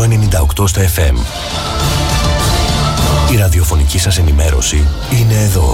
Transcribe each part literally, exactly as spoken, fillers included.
εκατό ενενήντα οκτώ στα εφ εμ. Η ραδιοφωνική σας ενημέρωση είναι εδώ.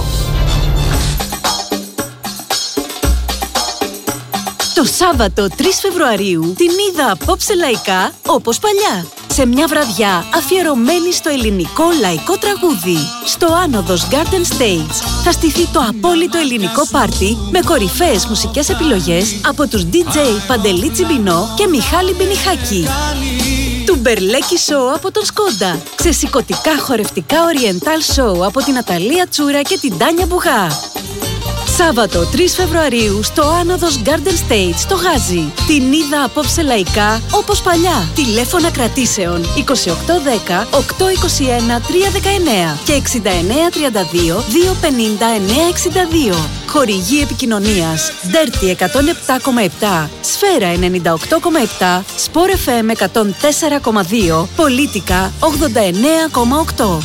Το Σάββατο τρεις Φεβρουαρίου την είδα απόψε λαϊκά όπως παλιά. Σε μια βραδιά αφιερωμένη στο ελληνικό λαϊκό τραγούδι. Στο Άνοδος Garden Stage θα στηθεί το απόλυτο ελληνικό πάρτι με κορυφαίες μουσικές επιλογές από τους ντι τζέι Παντελή Τσιμπινό και Μιχάλη Μπινιχάκη. Του Μπερλέκι Σόου από τον Σκόντα. Ξεσηκωτικά χορευτικά Oriental Show από την Αταλία Τσούρα και την Τάνια Μπουγά. Σάββατο τρεις Φεβρουαρίου στο Άνοδος Garden Stage στο Γάζι. Την είδα απόψε λαϊκά όπως παλιά. Τηλέφωνα κρατήσεων είκοσι οκτώ δέκα οκτακόσια είκοσι ένα τριακόσια δεκαεννέα και εξήντα εννέα τριάντα δύο διακόσια πενήντα εννέα εξήντα δύο. Χορηγή επικοινωνίας Dirty εκατόν επτά κόμμα επτά, Σφαίρα ενενήντα οκτώ κόμμα επτά, Sport εφ εμ εκατόν τέσσερα κόμμα δύο, Πολίτικα ογδόντα εννέα κόμμα οκτώ.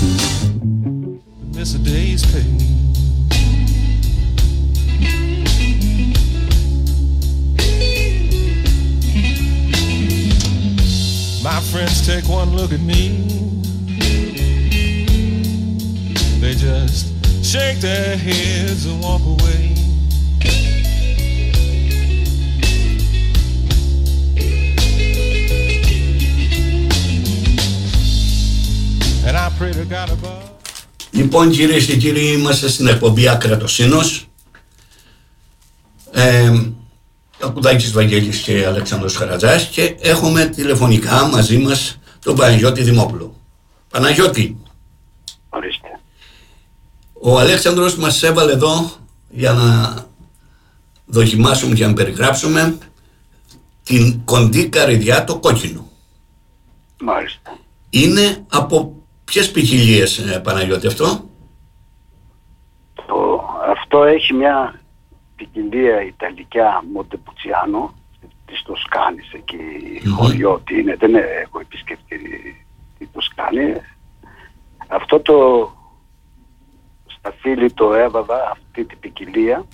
My friends take one look at me. They just shake their heads and walk away. And I pray to God above. Λοιπόν, κυρίες και κύριοι, είμαστε στην εκπομπή Ακρατοσύνος. Ε, ο Κουδάκης Βαγγέλης και Αλέξανδρος Χαρατζάς και έχουμε τηλεφωνικά μαζί μας τον Παναγιώτη Δημόπουλο. Παναγιώτη. Ορίστε. Ο Αλέξανδρος μας έβαλε εδώ για να δοκιμάσουμε και να περιγράψουμε την κοντή καρυδιά, το κόκκινο. Μάλιστα. Είναι από ποιες ποικιλίες, Παναγιώτη, αυτό? Το, αυτό έχει μια ποικιλία ιταλικά Μοντεπουτσιάνο της Τοσκάνης εκεί, mm-hmm. χωριό τι είναι, δεν έχω επισκεφτεί τη Τοσκάνη. Αυτό το στα φίλη το έβαδα αυτή την ποικιλία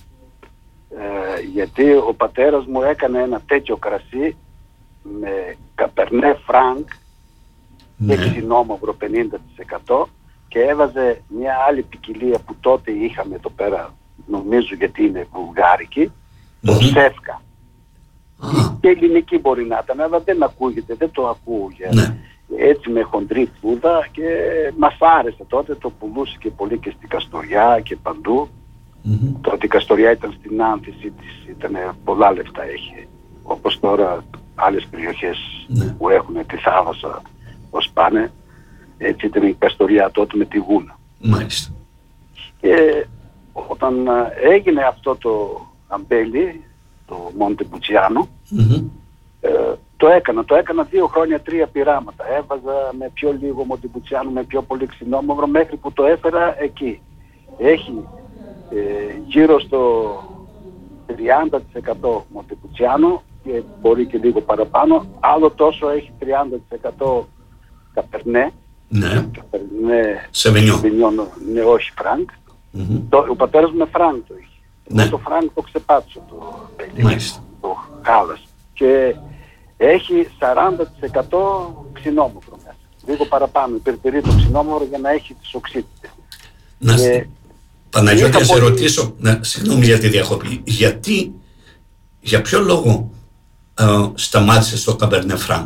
ε, γιατί ο πατέρας μου έκανε ένα τέτοιο κρασί με Cabernet Franc και ξινόμαυρο πενήντα τοις εκατό και έβαζε μια άλλη ποικιλία που τότε είχαμε εδώ πέρα, νομίζω γιατί είναι βουλγάρικη, το mm-hmm. Σεύκα. Mm. Και ελληνική μπορεί να ήταν, αλλά δεν ακούγεται, δεν το ακούγε. Mm. Έτσι με χοντρή φούδα και μας άρεσε τότε, το πουλούσε και πολύ και στην Καστοριά και παντού. Mm-hmm. Τότε η Καστοριά ήταν στην άνθηση της, ήταν πολλά λεφτά έχει. Όπως τώρα άλλες περιοχές mm. που έχουν τη θάλασσα ως πάνε, έτσι ήταν η Καστοριά τότε με τη Γούνα. Μάλιστα. Και όταν έγινε αυτό το αμπέλι, το Μοντεπουτσιάνο, mm-hmm. ε, το έκανα, το έκανα δύο χρόνια, τρία πειράματα. Έβαζα με πιο λίγο Μοντεπουτσιάνο, με πιο πολύ ξινόμαυρο, μέχρι που το έφερα εκεί. Έχει ε, γύρω στο τριάντα τοις εκατό Μοντεπουτσιάνο και μπορεί και λίγο παραπάνω, άλλο τόσο έχει τριάντα τοις εκατό Καπερνέ. Ναι. Καπερνέ, Σεβενιό. Ναι, όχι Φρανκ. Mm-hmm. Το, ο πατέρας μου με Φρανκ το είχε. Ναι. Το Φρανκ το ξεπάτησε το παιδί, το χάλας. Και έχει σαράντα τοις εκατό ξινόμαυρο μέσα. Λίγο παραπάνω, υπερπερί το ξινόμαυρο για να έχει τις οξύτητες. Να και... Παναγιώτη, να σε πολύ... ρωτήσω, να, συγγνώμη για τη διακοπή, γιατί, για ποιο λόγο ε, σταμάτησες το Cabernet Franc?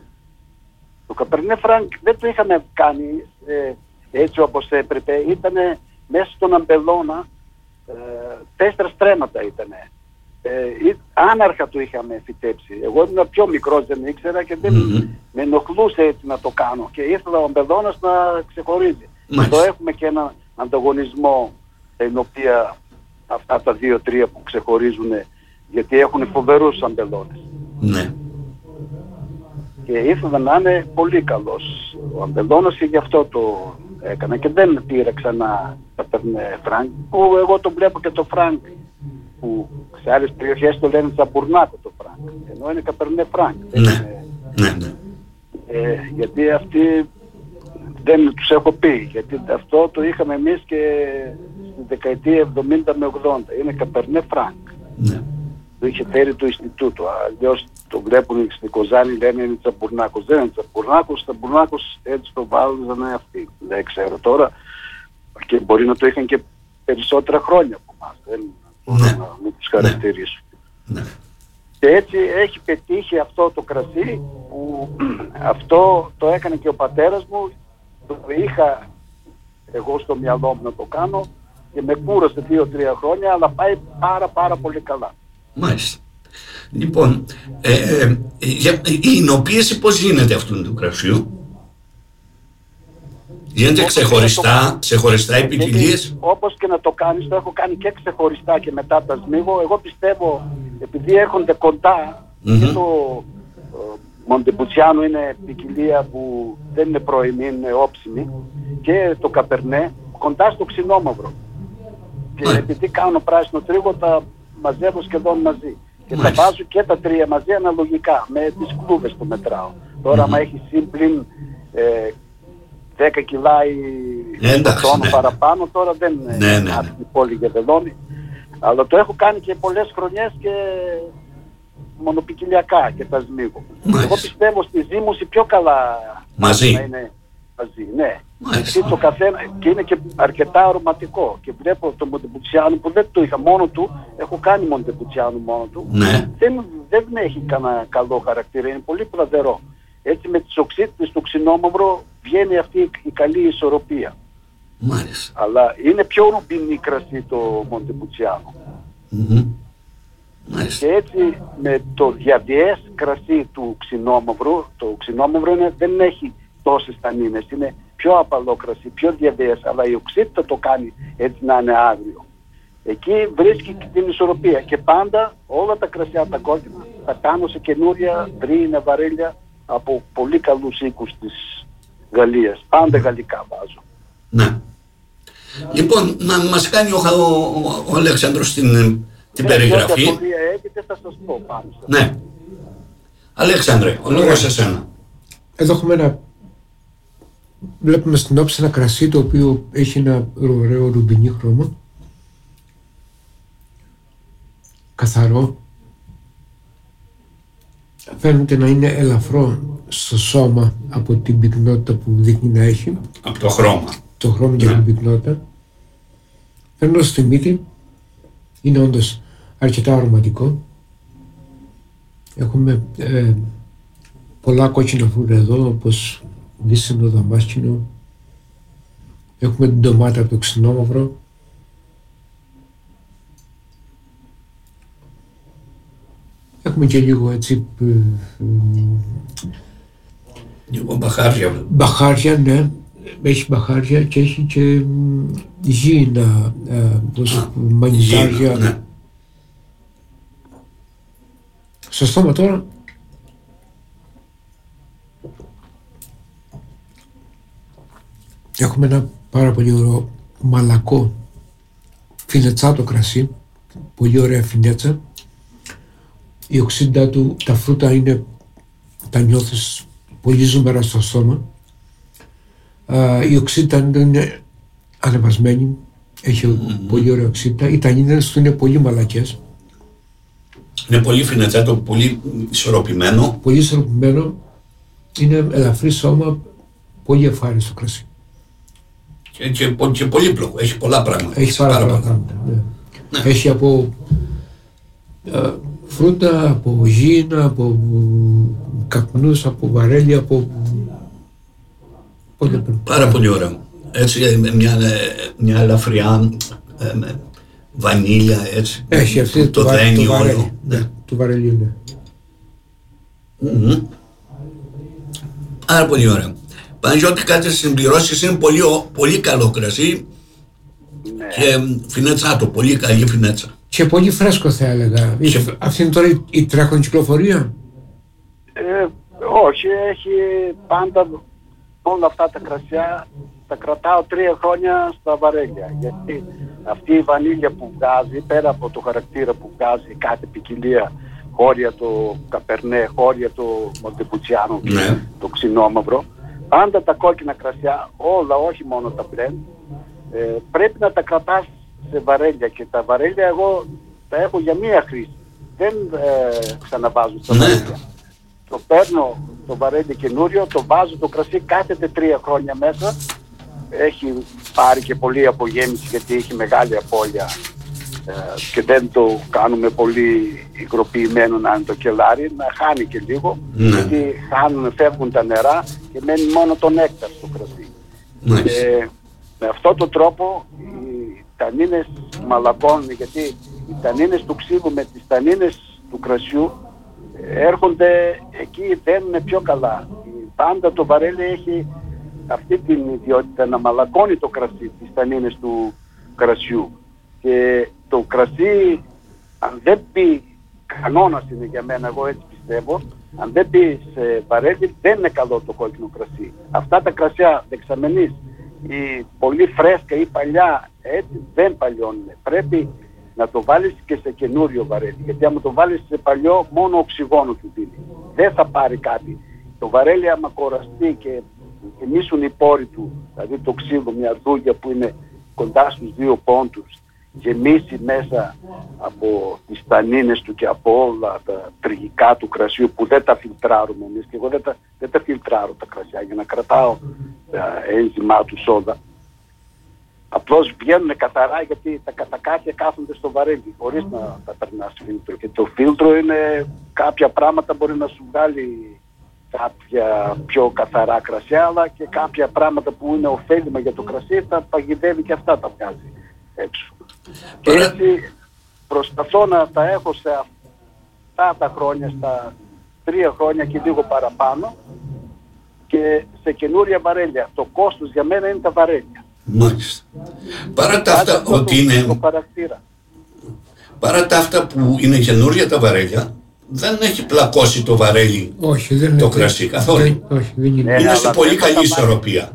Το Cabernet Franc δεν το είχαμε κάνει ε, έτσι όπως έπρεπε, ήταν μέσα στον αμπελώνα, ε, τέσσερα στρέμματα ήτανε. Ε, άναρχα το είχαμε φυτέψει. Εγώ ήμουν πιο μικρός, δεν ήξερα και δεν mm-hmm. με ενοχλούσε έτσι να το κάνω και ήθελα ο αμπελώνας να ξεχωρίζει. Εδώ έχουμε και ένα ανταγωνισμό την οποία αυτά τα δύο-τρία που ξεχωρίζουν, γιατί έχουν φοβερούς αμπελώνες. Ναι. Και ήθελα να είναι πολύ καλός ο αμπελώνας και γι' αυτό το έκανα και δεν πήρα ξανά Cabernet Franc, που εγώ το βλέπω και το Franc που σε άλλες περιοχές το λένε τσαμπουρνάτο το Franc, ενώ είναι Cabernet Franc. Ναι. Είναι, ναι, ναι. Ε, γιατί αυτοί δεν τους έχω πει, γιατί αυτό το είχαμε εμείς και στη δεκαετία εβδομήντα με ογδόντα, είναι Cabernet Franc. Ναι. Το είχε φέρει το Ινστιτούτο, αλλιώς το βλέπουν στην Κοζάνη, λένε είναι Τσαμπουρνάκος. Δεν είναι Τσαμπουρνάκος, Τσαμπουρνάκος έτσι το βάλουν αυτοί. Δεν ξέρω τώρα. Και μπορεί να το είχαν και περισσότερα χρόνια από εμάς. Δεν μπορώ Ναι. να μην τους χαρακτηρίσω. Ναι. Και έτσι έχει πετύχει αυτό το κρασί που αυτό το έκανε και ο πατέρας μου. Το είχα εγώ στο μυαλό μου να το κάνω και με κούρασε δύο-τρία χρόνια, αλλά πάει πάρα πάρα πολύ καλά. Μάλιστα. Λοιπόν, ε, ε, για, η εινοποίηση πώς γίνεται αυτού του κρασιού? Γίνεται ξεχωριστά, ξεχωριστά οι ποικιλίες? Όπως και να το κάνεις, το έχω κάνει και ξεχωριστά και μετά τα σμίγω. Εγώ πιστεύω, επειδή έρχονται κοντά, Mm-hmm. και το ε, Μοντεμπουτσιάνο είναι ποικιλία που δεν είναι πρωιμή, είναι όψιμη, και το Καπερνέ κοντά στο Ξινόμαυρο. Και Mm-hmm. επειδή κάνω πράσινο τρίγο, τα μαζεύω σχεδόν μαζί. Και Μάλιστα. τα βάζω και τα τρία μαζί αναλογικά, με τις κλούβες το μετράω. Τώρα, άμα έχει σύμπλην ε, δέκα κιλά ή Εντάξει, τόνο ναι. παραπάνω, τώρα δεν είναι Ναι, ναι, ναι. άσχημη πόλη για βελόνι. Αλλά το έχω κάνει και πολλές χρονιές και μονοπικιλιακά και τα σμίγω. Μάλιστα. Εγώ πιστεύω στη ζύμωση πιο καλά Μαζί. να είναι μαζί. Ναι. Μάλιστα. Γιατί το καθένα, και είναι και αρκετά αρωματικό. Και βλέπω το Μοντεμπουτσιάνο που δεν το είχα μόνο του, έχω κάνει Μοντεμπουτσιάνο μόνο του. Ναι. Δεν, δεν έχει κανένα καλό χαρακτήρα, είναι πολύ πραδερό. Έτσι με τις οξύτητες του Ξινόμαυρο βγαίνει αυτή η καλή ισορροπία. Μάλιστα. Αλλά είναι πιο ρουμπινή κρασί το Μοντεμπουτσιάνο. Mm-hmm. Μάλιστα. Και έτσι με το διαδιές κρασί του Ξινόμαυρου, το Ξινόμαυρο είναι, δεν έχει τόσες τανίνες, είναι πιο απαλό κρασί, πιο διαδιές, αλλά η οξύτητα το κάνει έτσι να είναι άγριο. Εκεί βρίσκει την ισορροπία και πάντα όλα τα κρασιά τα κόκκινα τα κάνω σε καινούρια τρία βαρέλια από πολύ καλούς οίκους της Γαλλίας. Πάντα γαλλικά βάζω. Ναι. Λοιπόν, να μας κάνει ο, ο, ο Αλέξανδρος την, την περιγραφή. Όποια απορία έχετε θα σας πω πάνω σας. Ναι. Αλέξανδρε, ο λόγος σε σένα. Εδώ έχουμε ένα, βλέπουμε στην όψη ένα κρασί το οποίο έχει ένα ωραίο ρουμπινί χρώμα, καθαρό, φαίνεται να είναι ελαφρό στο σώμα από την πυκνότητα που δείχνει να έχει, Από το χρώμα. το χρώμα και Ναι. την πυκνότητα. Φαίνεται στη μύτη, είναι όντως αρκετά αρωματικό. Έχουμε ε, πολλά κόκκινα φρούτα εδώ, όπως βύσσινο, δαμάσκινο. Έχουμε την ντομάτα από το Ξινόμαυρο. Έχουμε και λίγο έτσι ε, ε, Λίγο μπαχάρια. μπαχάρια, ναι. Έχει μπαχάρια και έχει και γήινα, ε, όπως μανιτάρια. Ναι. Στο στόμα τώρα έχουμε ένα πάρα πολύ ωραίο μαλακό φινετσάτο κρασί, πολύ ωραία φινέτσα. Η οξύτητα του, τα φρούτα είναι, τα νιώθεις πολύ ζουμερά στο στόμα. Α, η οξύτητα είναι ανεβασμένη, έχει mm-hmm. πολύ ωραία οξύτητα. Οι τανίνες του είναι πολύ μαλακές. Είναι πολύ φινετσάτο, πολύ ισορροπημένο. Πολύ ισορροπημένο, είναι ελαφρύ σώμα, πολύ ευχάριστο κρασί. Και, και, και πολύπλοκο, έχει πολλά πράγματα. Έχει πάρα, πάρα πολλά πράγματα. Ναι. Ναι. Έχει από α, φρούτα, από γήινα, από καπνούς, από βαρέλια, από... Πολύ, πάρα πολύ ωραίο. Έτσι μια, μια ελαφριά ε, με βανίλια, έτσι. Έχει αυτή το το, δένει το όλο. βαρέλι, Ναι. του βαρελιού, ναι. Mm-hmm. Πάρα πολύ ωραίο. Παναγιώτη, κάτι συμπληρώσεις, είναι πολύ, πολύ καλό κρασί. Ναι. Και φινέτσάτο, πολύ καλή φινέτσα. Και πολύ φρέσκο θα έλεγα. Και... Αυτή είναι τώρα η, η τρέχον κυκλοφορία. Ε, όχι, έχει πάντα όλα αυτά τα κρασιά τα κρατάω τρία χρόνια στα βαρέλια. Γιατί αυτή η βανίλια που βγάζει, πέρα από το χαρακτήρα που βγάζει κάθε ποικιλία, χώρια το Καπερνέ, χώρια το Μοντεμπουτσιάνο, ναι. το Ξινόμαυρο, πάντα τα κόκκινα κρασιά, όλα, όχι μόνο τα μπρεν, ε, πρέπει να τα κρατάς σε βαρέλια. Και τα βαρέλια εγώ τα έχω για μία χρήση. δεν ε, ξαναβάζω στα Ναι. βαρέλια. Το παίρνω το βαρέλι καινούριο, το βάζω το κρασί, κάθεται τρία χρόνια μέσα. Έχει πάρει και πολλή απογέμιση γιατί έχει μεγάλη απώλεια ε, και δεν το κάνουμε πολύ υγροποιημένο να είναι το κελάρι, να χάνει και λίγο, Ναι. γιατί χάνουν, φεύγουν τα νερά και μένει μόνο το νέκταρ στο κρασί. Μάλιστα. Ε, με αυτόν τον τρόπο οι τανίνες μαλακώνουν, γιατί οι τανίνες του ξύλου με τις τανίνες του κρασιού έρχονται εκεί, δένουν πιο καλά. Πάντα το βαρέλι έχει αυτή την ιδιότητα να μαλακώνει το κρασί, τις τανίνες του κρασιού. Και το κρασί, αν δεν πει, κανόνας είναι για μένα, εγώ έτσι πιστεύω, αν δεν πει σε βαρέλι, δεν είναι καλό το κόκκινο κρασί. Αυτά τα κρασιά δεξαμενής, η πολύ φρέσκα ή παλιά, έτσι δεν παλιώνουν. Πρέπει να το βάλεις και σε καινούριο βαρέλι, γιατί άμα το βάλεις σε παλιό, μόνο οξυγόνο του δίνει. Δεν θα πάρει κάτι. Το βαρέλι άμα κοραστεί και γεμίσουν οι πόροι του, δηλαδή το ξύλο, μια δούγια που είναι κοντά στους δύο πόντους, γεμίσει μέσα από τις τανίνες του και από όλα τα τριγικά του κρασιού που δεν τα φιλτράρουμε εμείς, και εγώ δεν τα, δεν τα φιλτράρω τα κρασιά για να κρατάω τα ένζυμά του σόδα. Απλώς βγαίνουν καθαρά γιατί τα κατακάτια κάθονται στο βαρέλι χωρίς να τα περνάς φίλτρο, και το φίλτρο είναι κάποια πράγματα μπορεί να σου βγάλει κάποια πιο καθαρά κρασιά, αλλά και κάποια πράγματα που είναι ωφέλιμα για το κρασί τα παγιδεύει και αυτά τα βγάζει έξω. Και έτσι προσπαθώ να τα έχω σε αυτά τα χρόνια, στα τρία χρόνια και λίγο παραπάνω, και σε καινούρια βαρέλια. Το κόστος για μένα είναι τα βαρέλια. Μάλιστα. Παρά τα αυτά Αυτό ότι το, είναι... το παρακτήρα. Παρά τα αυτά που είναι καινούρια τα βαρέλια, δεν έχει πλακώσει το βαρέλι Όχι, δεν το είναι. κρασί καθόλου. Δεν, όχι, δεν είναι. Ναι. Είναι αλλά σε πολύ δεν θα καλή τα ισορροπία.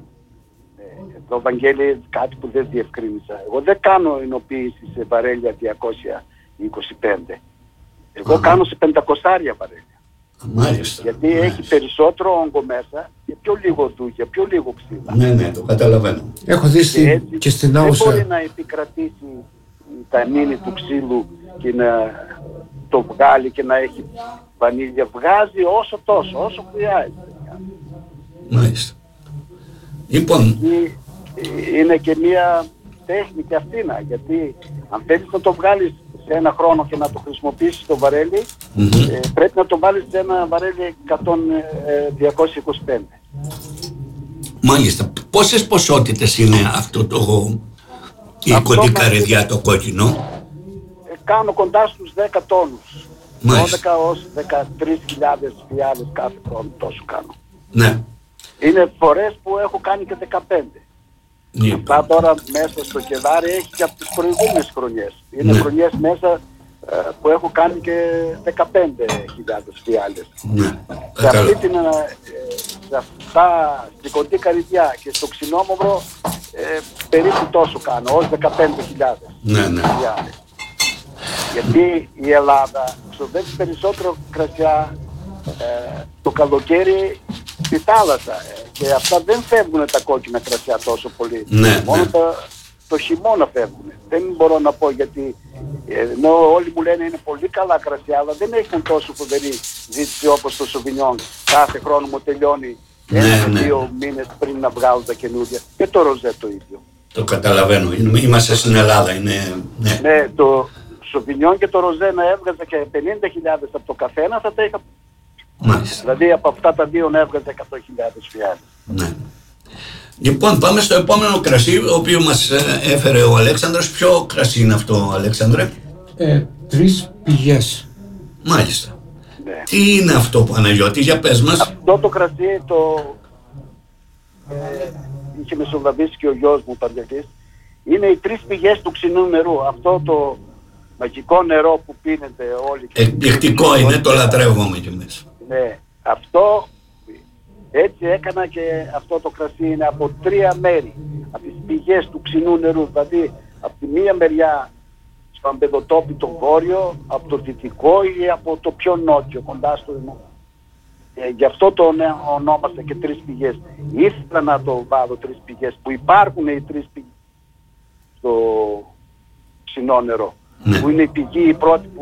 Το Βαγγέλη, κάτι που δεν διευκρίνησα. Εγώ δεν κάνω ενοποίηση σε βαρέλια διακόσια είκοσι πέντε. Εγώ Αχα. κάνω σε πεντακόσια βαρέλια. Μάλιστα. Γιατί Μάλιστα. έχει περισσότερο όγκο μέσα και πιο λίγο δούγια, πιο λίγο ξύλα. Ναι, ναι, το καταλαβαίνω. Έχω δει Και στην, έτσι και στην δεν μπορεί Άουσα. να επικρατήσει η τανίνη του ξύλου και να το βγάλει και να έχει βανίλια. Βγάζει όσο τόσο, όσο χρειάζεται. Μάλιστα. Λοιπόν, Και είναι και μια τέχνη και αυτήνα, γιατί αν θέλεις να το βγάλεις σε ένα χρόνο και να το χρησιμοποιήσεις το βαρέλι, μμμ. ε, πρέπει να το βάλεις σε ένα βαρέλι εκατό, ε, διακόσια είκοσι πέντε. Μάλιστα. Πόσες ποσότητες είναι αυτό το η Αυτό κοντικαριδιά μαζί- το κόκκινο? Ε, κάνω κοντά στους δέκα τόνους. Μάλιστα. δώδεκα ως δεκατρείς χιλιάδες φιάλες κάθε χρόνο, τόσο κάνω. Ναι. Είναι φορές που έχω κάνει και δεκαπέντε. Λοιπόν. Αυτά τώρα μέσα στο κελάρι έχει και από τις προηγούμενες χρονιές. Είναι Ναι. χρονιές μέσα ε, που έχω κάνει και δεκαπέντε χιλιάδες φιάλες. Ναι. Σε αυτή Κατάλαβα. την, ε, σε αυτά, στην κοντή καρυδιά και στο ξινόμαυρο ε, περίπου τόσο κάνω, ως δεκαπέντε χιλιάδες Ναι, ναι. φιάλες. Γιατί η Ελλάδα ξοδεύει περισσότερο κρασιά ε, το καλοκαίρι στη θάλασσα, ε, και αυτά δεν φεύγουν τα κόκκινα κρασιά τόσο πολύ. Ναι, Μόνο ναι. τα, το χειμώνα φεύγουν. Δεν μπορώ να πω γιατί, ε, ενώ όλοι μου λένε είναι πολύ καλά κρασιά, αλλά δεν έχουν τόσο φοβερή ζήτηση όπως το Σοβινιόν. Κάθε χρόνο μου τελειώνει Ναι, ένα ναι. δύο μήνες πριν να βγάλω τα καινούργια. Και το ροζέ το ίδιο. Το καταλαβαίνω. Είναι- Είμαστε στην Ελλάδα. Είναι... Ναι. Ναι, το Σοβινιόν και το ροζέ να έβγαζα και πενήντα χιλιάδες από το καθένα, θα τα είχα. Μάλιστα. Δηλαδή από αυτά τα δύο να έβγαζα εκατό χιλιάδες φιάλες. Ναι. Λοιπόν, πάμε στο επόμενο κρασί, ο οποίο μας ε, έφερε ο Αλέξανδρος. Ποιο κρασί είναι αυτό, Αλέξανδρε? Ε, τρεις πηγές. Μάλιστα. Ναι. Τι είναι αυτό, Παναγιώτη, για πες μας. Αυτό το κρασί το ε, είχε μεσολαβήσει και ο γιος μου Παντελής. Είναι οι τρεις πηγές του ξινού νερού. Αυτό το μαγικό νερό που πίνετε όλοι. Εκπληκτικό είναι, το λατρεύομαι κι εμείς. Ναι, αυτό έτσι έκανα, και αυτό το κρασί είναι από τρία μέρη. Από τις πηγές του ξινού νερού. Δηλαδή από τη μία μεριά στο Αμπεδοτόπι το βόρειο, από το δυτικό ή από το πιο νότιο, κοντά στο Ινό. Ε, γι' αυτό το ονόμασα και τρεις πηγές. Ήθελα να το βάλω τρεις πηγές, που υπάρχουν οι τρεις πηγές στο ξινό νερό. Ναι. Που είναι η πηγή η πρώτη που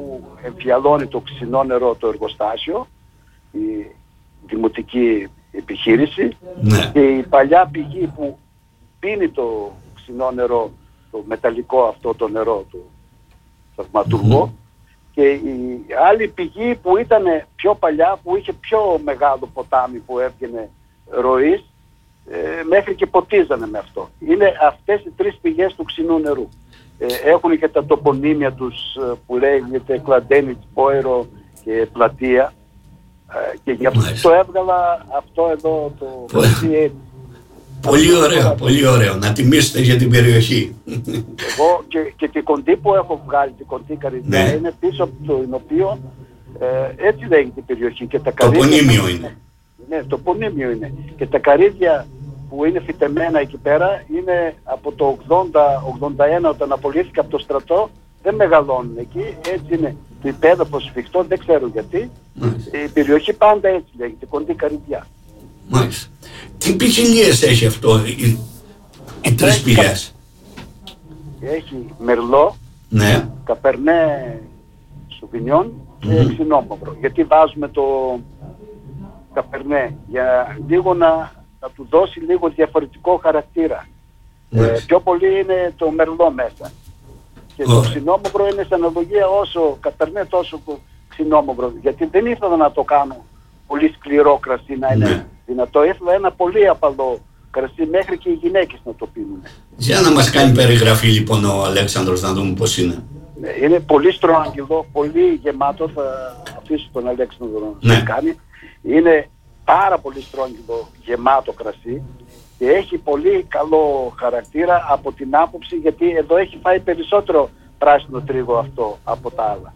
εμφιαλώνει το ξινό νερό το εργοστάσιο, η δημοτική επιχείρηση, Ναι. και η παλιά πηγή που πίνει το ξινό νερό, το μεταλλικό αυτό το νερό του θαυματουργό, και η άλλη πηγή που ήταν πιο παλιά, που είχε πιο μεγάλο ποτάμι που έβγαινε ροής, ε, μέχρι και ποτίζανε με αυτό. Είναι αυτές οι τρεις πηγές του ξινού νερού. Ε, έχουν και τα τοπονύμια τους ε, που λέγεται Κλαντένιτ, Πόηρο και Πλατεία, ε, και γι' αυτό Μάλιστα. το έβγαλα αυτό εδώ το Πολύ- κρασί. Πολύ ωραίο, πολύ ωραίο. Να τιμήσετε για την περιοχή. Εγώ και, και τη κοντή που έχω βγάλει, τη κοντή καρυδιά, Ναι. είναι πίσω από το οποίο, ε, έτσι λέγεται η περιοχή. Και τα Το καρύδια- πονίμιο είναι. Ναι, το πονίμιο είναι. Και τα καρύδια που είναι φυτεμένα εκεί πέρα είναι από το ογδόντα ογδόντα ένα, όταν απολύθηκε από το στρατό, δεν μεγαλώνουν εκεί. Έτσι είναι το υπέδαφο σφιχτό, δεν ξέρω γιατί. Μάλιστα. Η περιοχή πάντα έτσι λέγεται, κοντή καρυδιά. Μάλιστα. Τι ποικιλίες έχει αυτό, οι, οι τρεις πηγές? Έχει μερλό, Ναι. καπερνέ σουβινιόν και ξινόμαυρο. Γιατί βάζουμε το καπερνέ? Για λίγο να, να του δώσει λίγο διαφορετικό χαρακτήρα. Ε, Μάλιστα. πιο πολύ είναι το μερλό μέσα. Και το Ωραία. ξινόμαυρο είναι σε αναλογία όσο καπερνέ τόσο το ξινόμαυρο. Γιατί δεν ήθελα να το κάνω πολύ σκληρό κρασί, να είναι Ναι. δυνατό. Ήθελα ένα πολύ απαλό κρασί, μέχρι και οι γυναίκες να το πίνουν. Για να μας κάνει περιγραφή λοιπόν ο Αλέξανδρος, να δούμε πώς είναι. Ναι, είναι πολύ στρόγγυλο, πολύ γεμάτο. Θα αφήσω τον Αλέξανδρο να Ναι. το κάνει. Είναι πάρα πολύ στρόγγυλο, γεμάτο κρασί, και έχει πολύ καλό χαρακτήρα από την άποψη, γιατί εδώ έχει φάει περισσότερο πράσινο τρίγο αυτό από τα άλλα.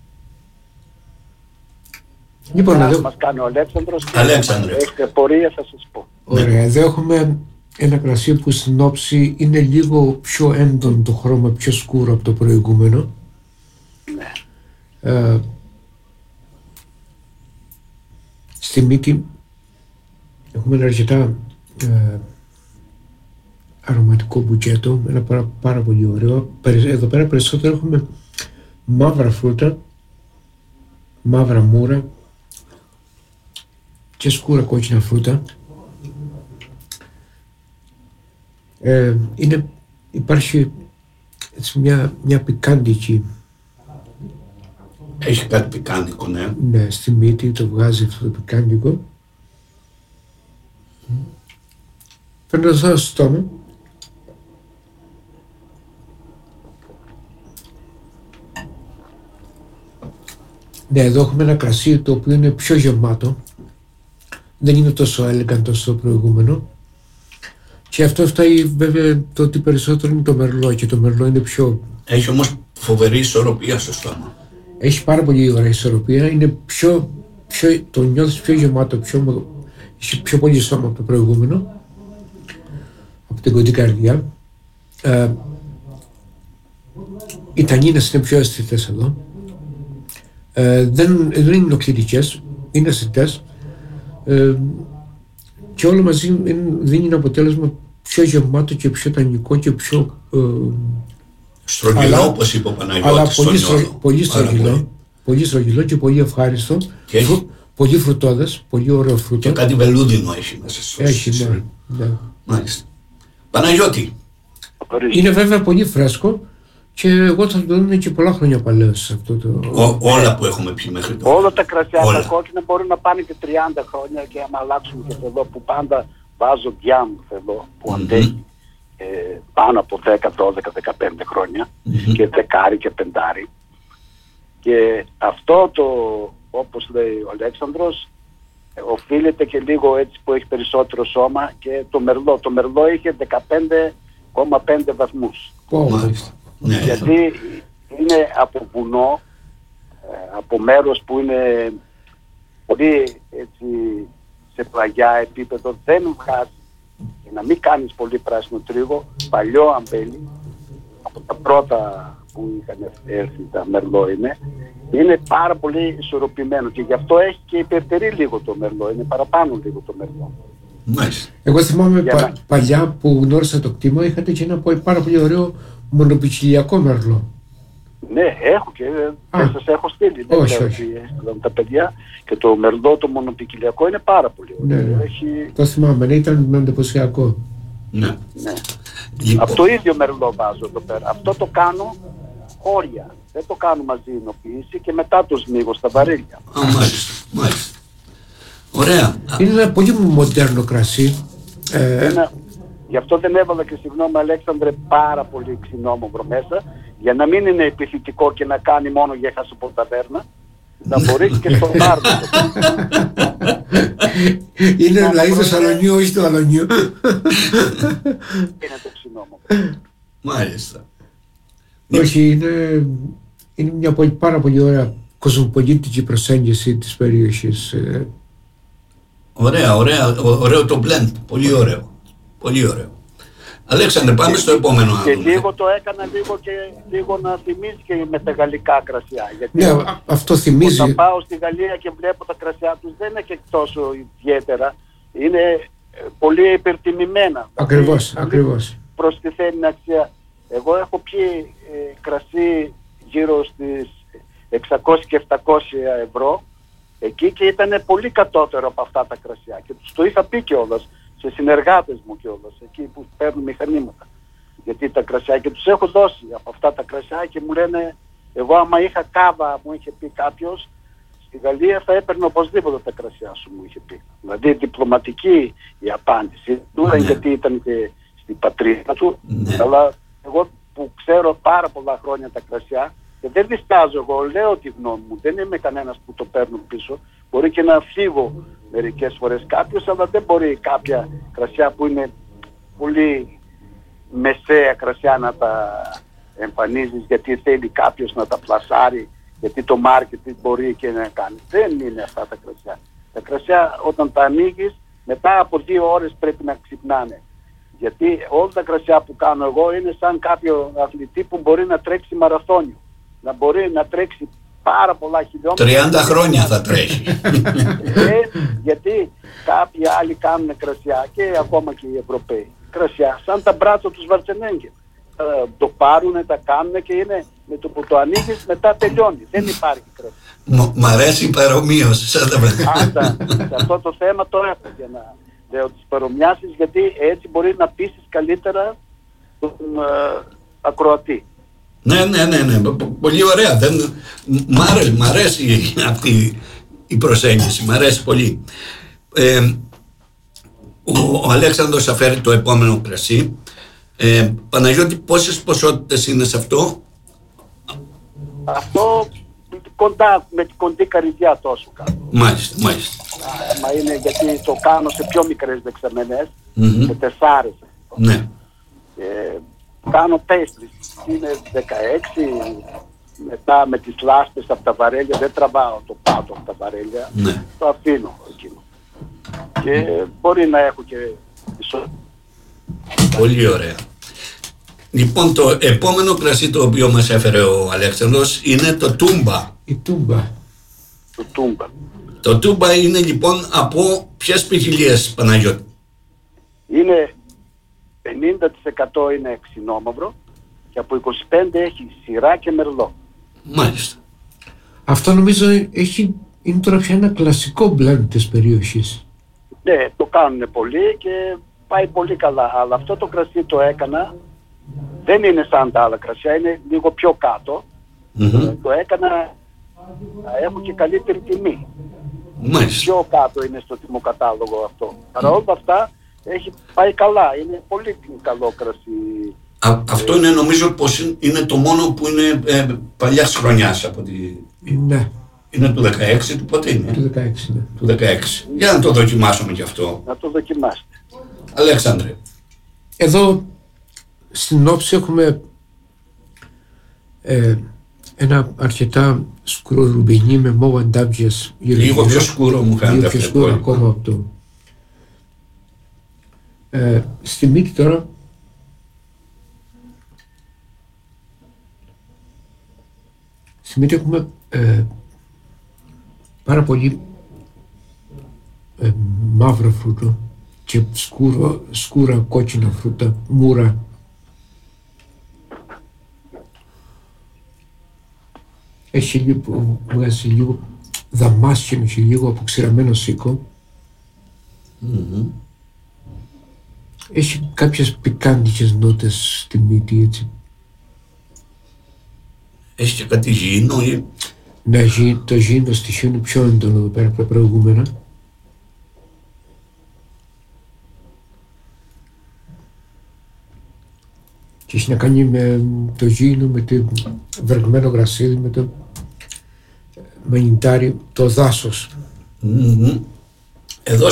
Λοιπόν, Να εδώ, μας κάνει ο Αλέξανδρος, και Αλέξανδρε. αν έχετε πορεία θα σας πω. ωραία, εδώ έχουμε ένα κρασί που στην όψη είναι λίγο πιο έντονο το χρώμα, πιο σκούρο από το προηγούμενο. Ε, στη μύτη έχουμε ένα αρκετά ε, αρωματικό μπουκέτο, ένα πάρα, πάρα πολύ ωραίο. Περι- Εδώ πέρα περισσότερο έχουμε μαύρα φρούτα, μαύρα μούρα και σκούρα κόκκινα φρούτα. Ε, είναι, υπάρχει έτσι μια, μια πικάντικη, Έχει κάτι πικάντικο, ναι. ναι, στη μύτη, το βγάζει αυτό το πικάντικο. Παίρνω αυτό στο στόμα. Ναι, εδώ έχουμε ένα κρασί το οποίο είναι πιο γεμάτο. Δεν είναι τόσο elegant όσο το προηγούμενο. Και αυτό φταίει βέβαια το ότι περισσότερο είναι το μερλό, και το μερλό είναι πιο... Έχει όμως φοβερή ισορροπία στο στόμα. Έχει πάρα πολύ ωραία ισορροπία, είναι πιο, πιο, το νιώθεις πιο γεμάτο, πιο, έχει πιο πολύ σώμα από το προηγούμενο, από την κοντή καρδιά. Ε, οι τανίνες είναι πιο αισθητές εδώ. Ε, δεν, δεν είναι νοκληρικές, είναι αισθητές. Ε, και όλο μαζί είναι, δίνει ένα αποτέλεσμα πιο γεμάτο και πιο τανικό και πιο... Ε, Στρογγυλό, αλλά- όπως είπε ο Παναγιώτης. αλλά στο πολύ, νιώθω. στρο, πολύ Πάρα στρογγυλό, πολύ. πολύ στρογγυλό και πολύ ευχάριστο. Και έχει- Φρου- πολύ φρουτόδες, πολύ ωραίο φρούτο. Και κάτι βελούδινο έχει μέσα στο Έχει, στο- ναι, ναι. Μάλιστα. Παναγιώτη, Ορίστε. Είναι βέβαια πολύ φρέσκο και εγώ θα το δίνω και πολλά χρόνια παλαιός σε αυτό το... ο- όλα που έχουμε πει μέχρι τώρα. Όλα τα κρασιά Όλα. τα κόκκινα μπορούν να πάνε και τριάντα χρόνια, και άμα αλλάξουμε και εδώ που πάντα βάζω διάμ εδώ που Μμμ. αντέχει ε, πάνω από δέκα, δώδεκα, δεκαπέντε χρόνια, Μμμ. και δεκάρι και πεντάρι. Και αυτό το, όπως λέει ο Αλέξανδρος, ε, οφείλεται και λίγο έτσι που έχει περισσότερο σώμα, και το μερλό. Το μερλό είχε δεκαπέντε κόμμα πέντε βαθμούς. Πω, Μάλιστα. Ναι. Γιατί είναι από βουνό, ε, από μέρος που είναι πολύ έτσι, σε πλαγιά επίπεδο, δεν βγάζει, και να μην κάνεις πολύ πράσινο τρίγο, παλιό αμπέλι, από τα πρώτα που είχαν έρθει τα μερλό είναι, είναι πάρα πολύ ισορροπημένο, και γι' αυτό έχει και υπερτερεί λίγο το μερλό, είναι παραπάνω λίγο το μερλό. Μάλιστα. Εγώ θυμάμαι Για πα, να- παλιά που γνώρισα το κτήμα, είχατε και ένα πάρα πολύ ωραίο μονοπικιλιακό μερλό. Ναι, έχω και δεν σας έχω στείλει. Δεν όχι, λέω όχι. ότι έστειλαν τα παιδιά και το μερλό το μονοπικιλιακό είναι πάρα πολύ ωραίο. Ναι, Έχει... το θυμάμαι, ναι, ήταν εντυπωσιακό. Ναι. Ναι. Λοιπόν, Από το ίδιο μερλό βάζω εδώ πέρα. Αυτό το κάνω χώρια. Δεν το κάνω μαζί εινοποίηση και μετά το σμίγω στα βαρέλια. Α, μάλιστα, μάλιστα. Ωραία. Είναι ένα πολύ μοντέρνο κρασί. Ε, Ένα... Γι' αυτό δεν έβαλα και, συγγνώμη Αλέξανδρε, πάρα πολύ ξινόμαυρο μέσα, για να μην είναι επιθετικό και να κάνει μόνο για χασοπορταβέρνα, να μπορεί και στο μπαρ. Είναι δηλαδή το σαλονιού, όχι το αλονιού. Είναι το ξινόμαυρο. Μάλιστα. Όχι, είναι, είναι μια πολύ, πάρα πολύ ωραία κοσμοπολίτικη προσέγγιση της περιοχής. ε. Ωραία, ωραία, ω- ωραίο το blend. Πολύ ωραίο. Πολύ ωραίο. Αλέξανδρε, πάμε στο επόμενο Και άτομο. λίγο το έκανα λίγο και λίγο να θυμίζει και με τα γαλλικά κρασιά. Γιατί Ναι, α- αυτό θυμίζει. όταν πάω στη Γαλλία και βλέπω τα κρασιά τους δεν είναι και τόσο ιδιαίτερα. Είναι ε, πολύ υπερτιμημένα. Ακριβώς, Πολύ ακριβώς. προστιθέμενη αξία. Εγώ έχω πιει ε, κρασί γύρω στις εξακόσια και επτακόσια ευρώ εκεί και ήταν πολύ κατώτερο από αυτά τα κρασιά. Και τους το είχα πει κιόλας σε συνεργάτες μου κιόλας, εκεί που παίρνουν μηχανήματα. Γιατί τα κρασιά και τους έχω δώσει από αυτά τα κρασιά και μου λένε, εγώ άμα είχα κάβα, μου είχε πει κάποιος, στη Γαλλία θα έπαιρνε οπωσδήποτε τα κρασιά σου, μου είχε πει. Δηλαδή διπλωματική η απάντηση. Τούρα γιατί ήταν και στην πατρίδα του, Ναι. αλλά εγώ που ξέρω πάρα πολλά χρόνια τα κρασιά και δεν διστάζω, εγώ λέω τη γνώμη μου, δεν είμαι κανένας που το παίρνω πίσω. Μπορεί και να φύγω μερικές φορές κάποιος, αλλά δεν μπορεί κάποια κρασιά που είναι πολύ μεσαία κρασιά να τα εμφανίζεις γιατί θέλει κάποιος να τα πλασάρει, γιατί το marketing μπορεί και να κάνει. Δεν είναι αυτά τα κρασιά. Τα κρασιά όταν τα ανοίγεις μετά από δύο ώρες πρέπει να ξυπνάνε. Γιατί όλα τα κρασιά που κάνω εγώ είναι σαν κάποιο αθλητή που μπορεί να τρέξει μαραθώνιο. Να μπορεί να τρέξει πάρα πολλά χιλιόμετρα. τριάντα χρόνια θα τρέχει. Ε, γιατί κάποιοι άλλοι κάνουν κρασιά και ακόμα και οι Ευρωπαίοι. Κρασιά σαν τα μπράτσα του Σβαρτσενέγκερ. Ε, το πάρουνε, τα κάνουν και είναι με το που το ανοίγεις μετά τελειώνει. Δεν υπάρχει κρασιά. Μ' μ' αρέσει η παρομοίωση. σαν τα παιδιά. Άντα, σε αυτό το θέμα το έχω για να λέω τις παρομοιάσεις, γιατί έτσι μπορεί να πείσεις καλύτερα τον ε, ακροατή. Ναι, ναι, ναι, ναι. Πο- Πολύ ωραία. Δεν... Μ' άρεσε, μ' αρέσει αυτή η προσέγγιση. Μ' αρέσει πολύ. Ε, ο, ο Αλέξανδρος θα φέρει το επόμενο κρασί. Ε, Παναγιώτη, πόσες ποσότητες είναι σε αυτό? Αυτό κοντά, με την κοντή καρυδιά τόσο κάνω. Μάλιστα, μάλιστα. Μα είναι γιατί το κάνω σε πιο μικρές δεξαμενές, Μμμ. σε τεσσάρες. Ναι. Ε, κάνω pastries, είναι δεκαέξι, μετά με τις λάσπες από τα βαρέλια, δεν τραβάω το πάτο από τα βαρέλια, Ναι. το αφήνω εκείνο. Και μπορεί να έχω και μισό. Πολύ ωραία. Λοιπόν, το επόμενο κρασί το οποίο μας έφερε ο Αλέξανδρος είναι το Τούμπα. Η τούμπα. Το τούμπα. Το Τούμπα είναι λοιπόν από ποιες ποικιλίες, Παναγιώτη? Είναι πενήντα τοις εκατό είναι ξινόμαυρο και από είκοσι πέντε τοις εκατό έχει σειρά και μερλό. Μάλιστα. Αυτό νομίζω έχει, είναι τώρα πια ένα κλασικό blend της περιοχής. Ναι, το κάνουν πολύ και πάει πολύ καλά. Αλλά αυτό το κρασί το έκανα, δεν είναι σαν τα άλλα κρασιά, είναι λίγο πιο κάτω. Μμμ. Ε, το έκανα να έχω και καλύτερη τιμή. Μάλιστα. Πιο κάτω είναι στο τιμοκατάλογο αυτό. Παρά όλα αυτά έχει πάει καλά. Είναι πολύ καλό κρασί. Α, αυτό είναι, νομίζω πως είναι- είναι το μόνο που είναι ε, παλιάς χρονιάς από τη... Ναι, Είναι του δεκαέξι, του πότε είναι? το δεκαέξι, ναι. Του δεκαέξι. Για να το δοκιμάσουμε κι αυτό. Να το δοκιμάσετε. Αλέξανδρε. Εδώ στην όψη έχουμε ε, ένα αρκετά σκούρο ρουμπινί με μόβ αντάβιες γύρω Λίγο γύρω. πιο σκούρο μου φαίνεται Λίγο πιο αυτό. σκούρο το ακόμα από το. Ε, στη μύτη τώρα στη μύτη έχουμε ε, πάρα πολύ ε, μαύρο φρούτο και σκούρο, σκούρα κόκκινα φρούτα, μούρα. Έχει λίγο, βγάζει λίγο δαμάσκινο, έχει λίγο αποξηραμένο σίκο. Mm-hmm. Έχει κάποιες πικάντικες νότες στη μύτη, έτσι. Έχει και κάτι γήινο ή... Ναι, το γήινο στοιχείο είναι πιο έντονο εδώ πέρα από τα προηγούμενα. Και έχει να κάνει με το γήινο, με το βρεγμένο γρασίδι, με το μανιτάρι, το δάσος. Mm-hmm. Εδώ